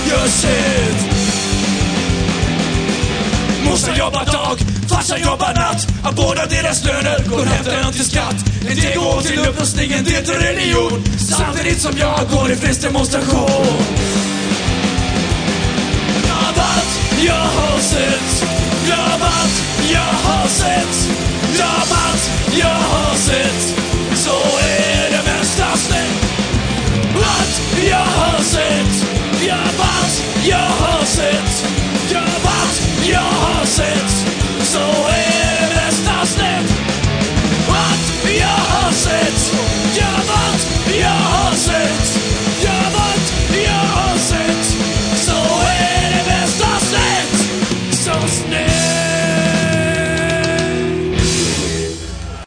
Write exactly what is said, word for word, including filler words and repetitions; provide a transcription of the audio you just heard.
gör sitt. Morsan jobbar dag, farsan jobbar natt. Av båda deras löner går hälften till skatt. En del går till upprustning, en del till religion. Samtidigt som jag går i fredsdemonstration. Av allt jag har sett, av allt jag har sett, av allt jag har sett, så är det mesta snett. Allt jag har sett, av allt jag har sett, av allt jag har sett, så är det mesta snett. Allt jag har sett, av allt jag har sett, av allt jag har sett, så är det mesta snett. Så snett.